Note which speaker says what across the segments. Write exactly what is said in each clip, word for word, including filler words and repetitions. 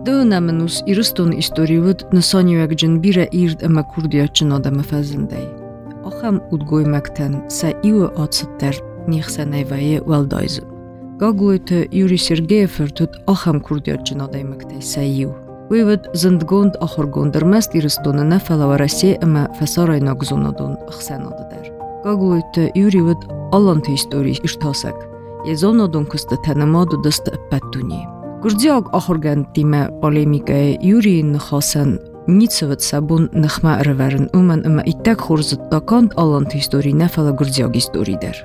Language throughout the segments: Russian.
Speaker 1: Դոնամնուս իրստոն իստորիուդ նսանյուակ ջնբիրը իրդ ըմը կուրդիա ճնադամը ֆազնդեի։ Ախամ ուդգոյմակտեն սա իվը ացտտեր նիխսանայվայե վալդայզում։ Գագույթը Յուրի Սերգեևը թուտ ախամ կուրդիա ճնադայ մկտեի սա իվ։ Ուիվդ զնդգոնդ ախորգոնդրմեստ իրստոնը նέφալավարասի ըմը ֆասարայնակ զոնodon ըխսանադդեր։ Գագույթը Յուրիվդ ալանթի իստորի իշտասակ։ Եզոնodon կստտանամադու դստը պատունի։ Գուրդիակ ախորգանդիմը պոլեմիկայի Յուրիին նխասան նիցվդ սաբուն նխմա ռվերն ումն ըմը իտակ խորզտական ալանթի իստորի նέφալա գուրդիակ իստորի դեր։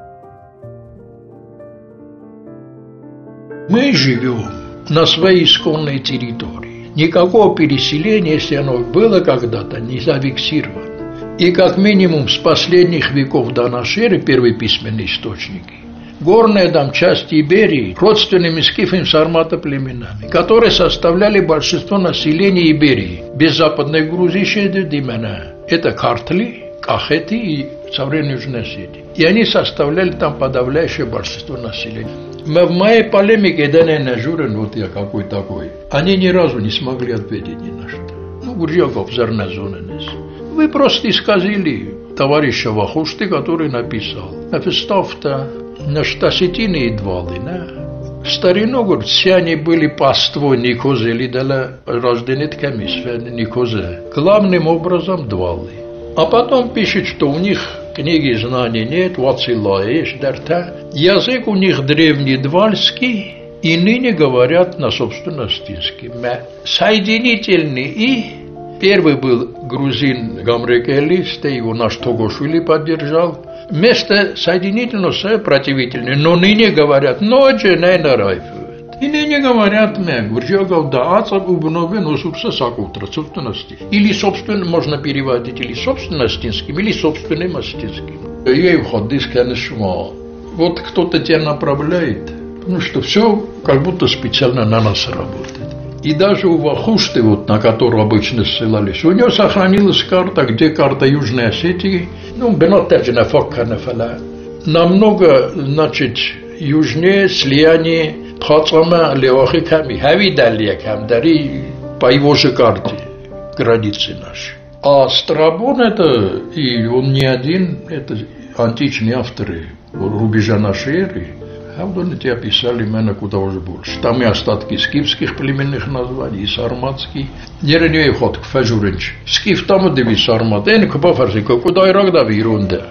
Speaker 2: Мы живем на своей исконной территории. Никакого переселения, если оно было когда-то, не зафиксировано. И как минимум с последних веков до нашей эры, первые письменные источники, горная там часть Иберии родственными скифами сармата племенами, которые составляли большинство населения Иберии, без Западной Грузии Шеддимена. Это Картли, Кахети и современные Южные Осетии. И они составляли там подавляющее большинство населения. Мы в моей полемике, да не нажурен, вот я какой такой, они ни разу не смогли ответить ни на что. Ну, Гурьяков, Зарназоненес. Вы просто исказили товарища Вахушты, который написал. Написав-то на штасетины и двалы, да? В старину, говорит, все они были паствой Никозе, или дала рожденитками сферы Никозе. Главным образом двалы. А потом пишет, что у них книги знаний нет, вацилаеш, дарта. Язык у них древний двальский, и ныне говорят на собственностинском. Соединительный и первый был грузин Гамрекелис, его наш Тогошвили поддержал. Вместо соединительного противительный, но ныне говорят, ночи не нарайфуют. И ныне говорят, мы, Гурджиагов, да, ацак убновен, усупса сакутра, собственности. Или собственно, можно переводить, или собственностинским, или собственным астинским. Я и вход дисканешма. Вот кто-то тебя направляет, ну что все как будто специально на нас работает. И даже у Вахушты, вот, на которую обычно ссылались, у него сохранилась карта, где карта Южной Осетии, ну, бенотеджина фокканафала, намного, значит, южнее слияние Пхацама Левахиками, Хавидалиякам, дари по его же карте границы наши. А Страбон это, и он не один, это античные авторы рубежа нашей эры, Авдоните описали меня куда уже больше. Там и остатки скифских племенных названий, и сарматские. Неренье ход к фажуренч. Скиф там и деви сармат. Эн к бафарсика, куда и рогда вирунда.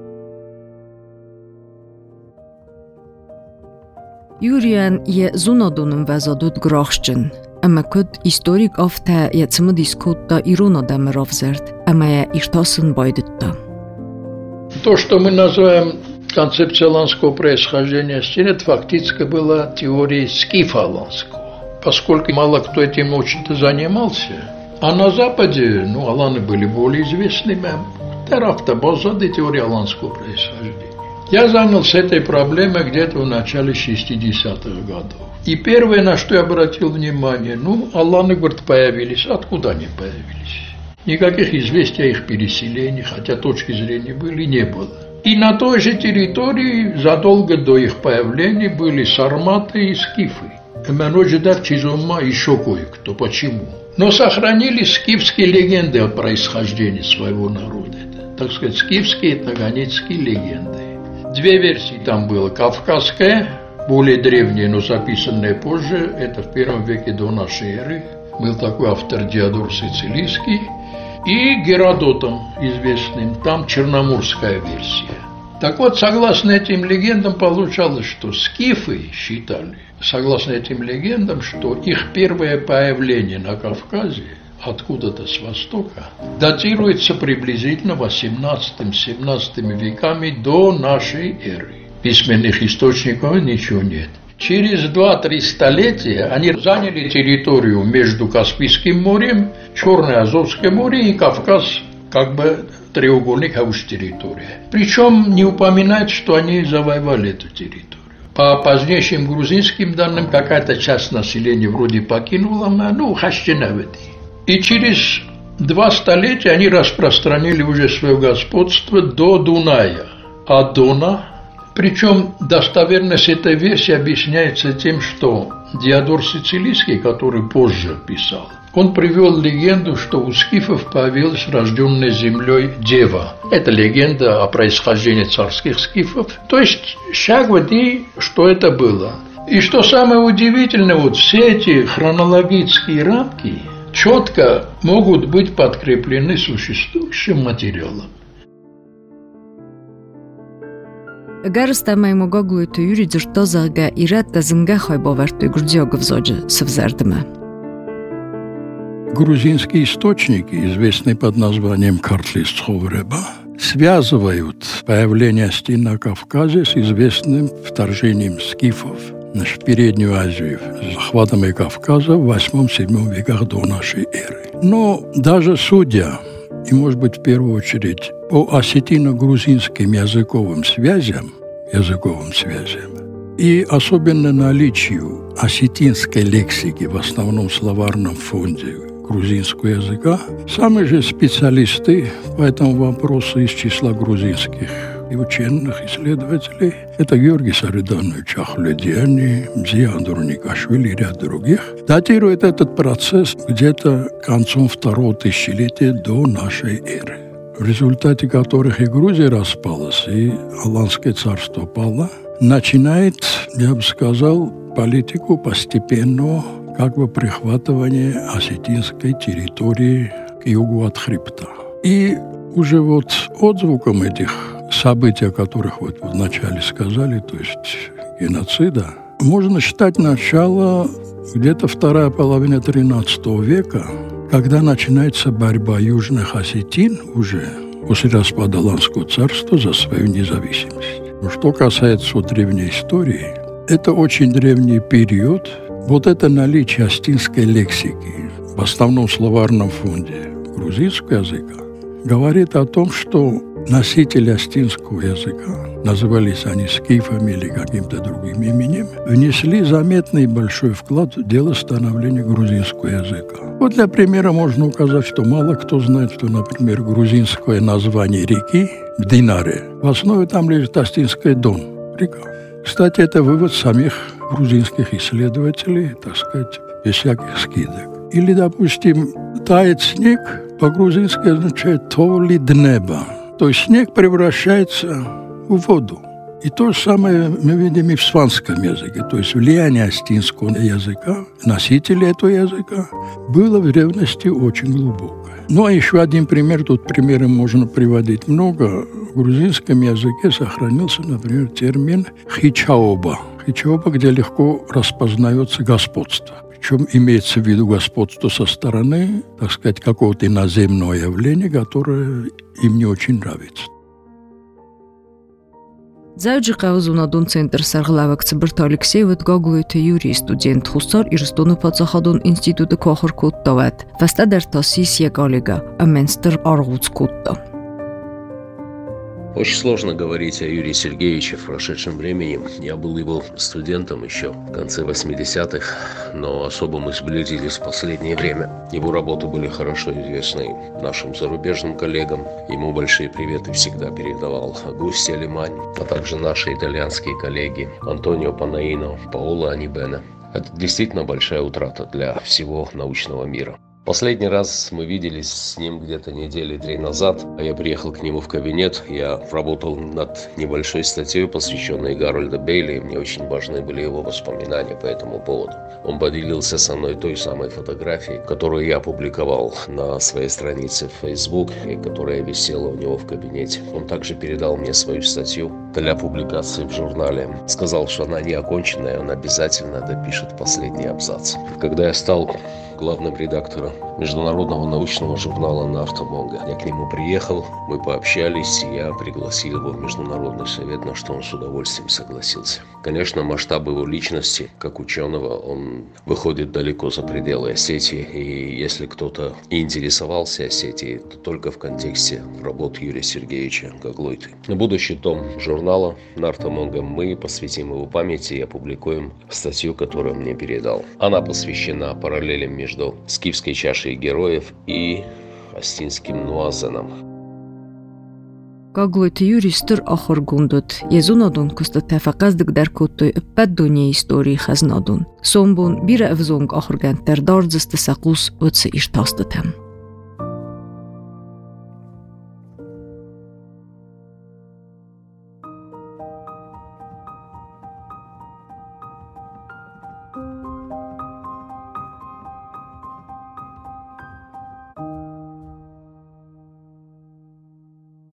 Speaker 1: Юриан е зунодунум вазадут грахшчен. Ама код историк афта е цмдискотта иронадам равзерт. Ама е иртасын байдытта.
Speaker 2: То, что мы называем концепция аланского происхождения стен, это фактически была теория скифа аланского, поскольку мало кто этим очень-то занимался. А на Западе, ну, аланы были более известными, Тарафта Базады, теория аланского происхождения. Я занялся этой проблемой где-то в начале шестидесятых годов. И первое, на что я обратил внимание, ну, аланы, говорит, появились. Откуда они появились? Никаких известий о их переселении, хотя точки зрения были, не было. И на той же территории задолго до их появления были сарматы и скифы. Эманожидар Чизума еще кое-кто. Почему? Но сохранились скифские легенды о происхождении своего народа. Так сказать, скифские и таганитские легенды. Две версии там было. Кавказская, более древняя, но записанная позже. Это в первом веке до нашей эры. Был такой автор Диодор Сицилийский. И Геродотом известным, там черноморская версия. Так вот, согласно этим легендам, получалось, что скифы считали, согласно этим легендам, что их первое появление на Кавказе, откуда-то с востока, датируется приблизительно восемнадцатым-семнадцатым веками до нашей эры. Письменных источников ничего нет. Через два-три столетия они заняли территорию между Каспийским морем, Черное Азовское море и Кавказ, как бы треугольник территория. Причем не упоминать, что они завоевали эту территорию. По позднейшим грузинским данным, какая-то часть населения вроде покинула, ну, хащенаведи. И через два столетия они распространили уже свое господство до Дуная. А Дона Причем достоверность этой версии объясняется тем, что Диодор Сицилийский, который позже писал, он привел легенду, что у скифов появилась рожденная землей дева. Это легенда о происхождении царских скифов. То есть шаг воды, что это было. И что самое удивительное, вот все эти хронологические рамки четко могут быть подкреплены существующим материалом.
Speaker 1: Гарстамай могоглуйту юри дзуртозага ират зынга хайбоварту грудзёга взоджи сывзардыма.
Speaker 3: Грузинские источники, известные под названием Картлист Ховреба, связывают появление Астин на Кавказе с известным вторжением скифов в Переднюю Азию, с захватом Кавказа в восьмом-седьмом веках до нашей эры. Но даже судя, и, может быть, в первую очередь, по осетино-грузинским языковым связям, языковым связям, и особенно наличию осетинской лексики в основном словарном фонде грузинского языка, сами же специалисты по этому вопросу из числа грузинских и ученых исследователей, это Георгий Сариданович Ахледиани, Мзия Андроникашвили и ряд других, датируют этот процесс где-то концом второго тысячелетия до нашей эры, в результате которых и Грузия распалась, и Аланское царство пало, начинает, я бы сказал, политику постепенного как бы прихватывания осетинской территории к югу от хребта. И уже вот отзвуком этих событий, о которых вот вначале сказали, то есть геноцида, можно считать начало где-то вторая половина тринадцатого века, когда начинается борьба южных осетин уже после распада Аланского царства за свою независимость. Но что касается вот древней истории, это очень древний период. Вот это наличие астинской лексики в основном словарном фонде грузинского языка говорит о том, что носители астинского языка, назывались они скифами или каким-то другим именем, внесли заметный большой вклад в дело становления грузинского языка. Вот для примера можно указать, что мало кто знает, что, например, грузинское название реки в Динаре, в основе там лежит астинская Дон, река. Кстати, это вывод самих грузинских исследователей, так сказать, без всяких скидок. Или, допустим, тает снег, по-грузински означает «толи днеба». То есть снег превращается в воду. И то же самое мы видим и в сванском языке. То есть влияние астинского языка, носителей этого языка, было в древности очень глубокое. Ну, а еще один пример, тут примеры можно приводить много. В грузинском языке сохранился, например, термин «хичаоба». Хичаоба, где легко распознается господство. Причем имеется в виду господство со стороны, так сказать, какого-то иноземного явления, которое им не очень нравится.
Speaker 1: Зауджи Каузунадун центр Сарглавак Циберт Алексеевит Гоглуйте Юрий студент Хусар Ирстуну Пацахадун институты Кохаркут Дават. Фастадар Тасисия Галига, Аменстер Аргуцкутта.
Speaker 4: Очень сложно говорить о Юрии Сергеевиче в прошедшем времени. Я был его студентом еще в конце восьмидесятых, но особо мы сблизились в последнее время. Его работы были хорошо известны нашим зарубежным коллегам. Ему большие приветы всегда передавал Агустия Лимань, а также наши итальянские коллеги Антонио Панаино, Паоло Анибена. Это действительно большая утрата для всего научного мира. Последний раз мы виделись с ним где-то недели три назад. Я приехал к нему в кабинет. Я работал над небольшой статьей, посвященной Гарольду Бейли. Мне очень важны были его воспоминания по этому поводу. Он поделился со мной той самой фотографией, которую я опубликовал на своей странице в Facebook, и которая висела у него в кабинете. Он также передал мне свою статью для публикации в журнале. Сказал, что она не оконченная, он обязательно допишет последний абзац. Когда я стал главным редактором международного научного журнала «Нафтамонга», я к нему приехал, мы пообщались, и я пригласил его в Международный совет, на что он с удовольствием согласился. Конечно, масштаб его личности, как ученого, он выходит далеко за пределы Осетии, и если кто-то и интересовался Осетией, то только в контексте работ Юрия Сергеевича Гаглойты. На будущий том журнала «Нафтамонга» мы посвятим его памяти и опубликуем статью, которую он мне передал. Она посвящена параллелям между скифской чашей героев и астинским нуазеном.
Speaker 1: Կագլույթը յուրիստր ախորգունդուտ, եզունադուն կուստը թեֆակազ դգդար կոտոյ պետ դոնի իսტორի խեզնադուն։ Սոմբուն բիրը evzong ախորգան տեր դարձստը սակուս ոցը իր տաստըտեմ։